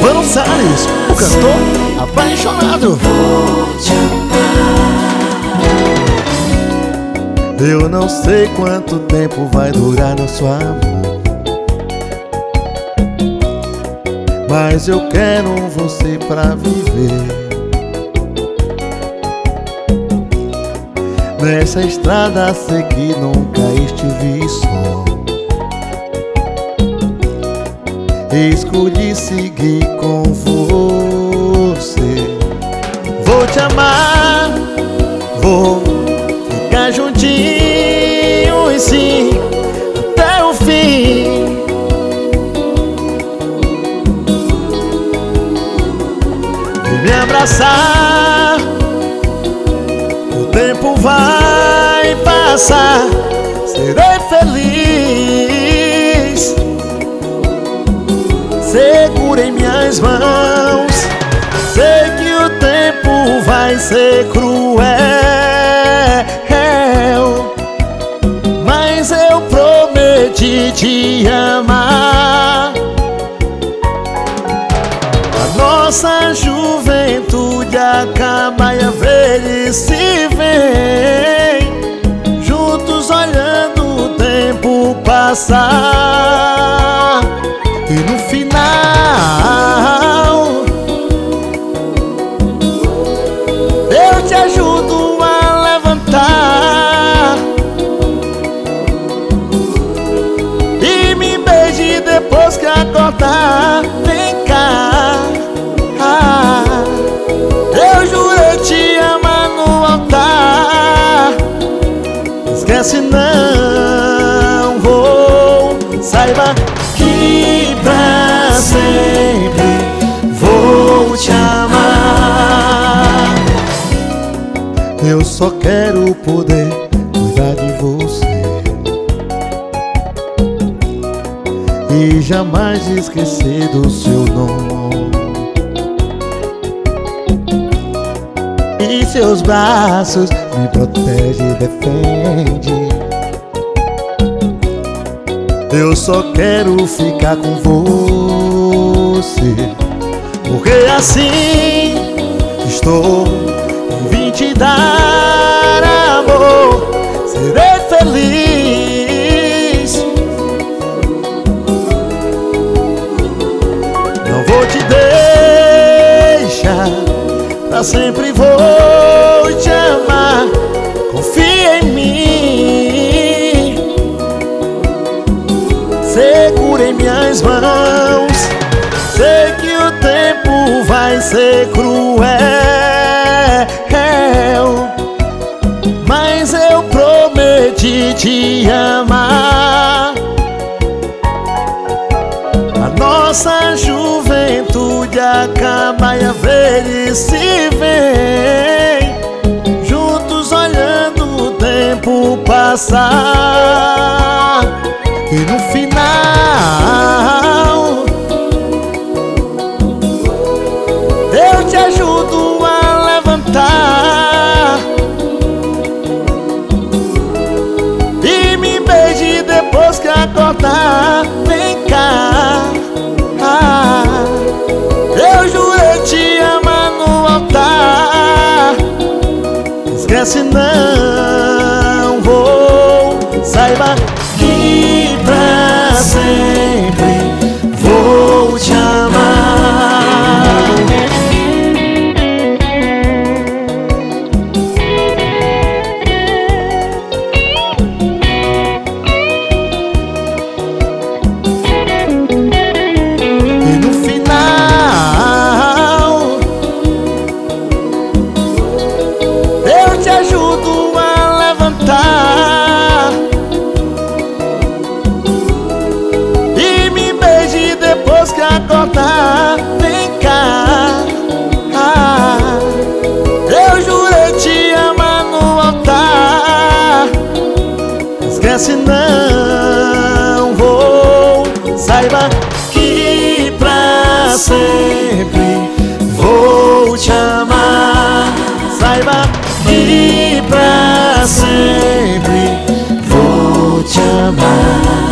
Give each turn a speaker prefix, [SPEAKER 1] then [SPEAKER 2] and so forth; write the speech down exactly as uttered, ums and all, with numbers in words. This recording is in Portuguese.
[SPEAKER 1] Silvano Salles, o cantor apaixonado. Eu não sei quanto tempo vai durar nosso amor, mas eu quero você pra viver. Nessa estrada sei que nunca estive só, escolhi seguir com você. Vou te amar, vou ficar juntinho e sim, até o fim. Vem me abraçar, o tempo vai passar, serei feliz. Segura em minhas mãos, sei que o tempo vai ser cruel, mas eu prometi te amar. A nossa juventude acaba e a velhice vem, juntos olhando o tempo passar. E no final eu te ajudo a levantar e me beije depois que acordar. Vem cá, ah, eu jurei te amar no altar. Esquece não, vou, saiba que pra sempre vou te amar. Eu só quero poder cuidar de você e jamais esquecer do seu nome. E seus braços me protegem e defendem. Eu só quero ficar com você, porque assim estou, vim te dar amor, serei feliz. Não vou te deixar, pra sempre vou te amar. Confia em mim, segura em minhas mãos, sei que o tempo vai ser cruel, mas eu prometi te amar. A nossa juventude acaba e a velhice vem, juntos olhando o tempo passar. E no final eu te ajudo a levantar e me beije depois que acordar. Vem cá, ah, eu jurei te amar no altar. Esquece não, vou, saiba que pra sempre vou te amar. E no final eu te ajudo a levantar que acordar. Vem cá, ah, eu jurei te amar no altar. Esquece não, vou, saiba que pra sempre vou te amar. Saiba que pra sempre vou te amar.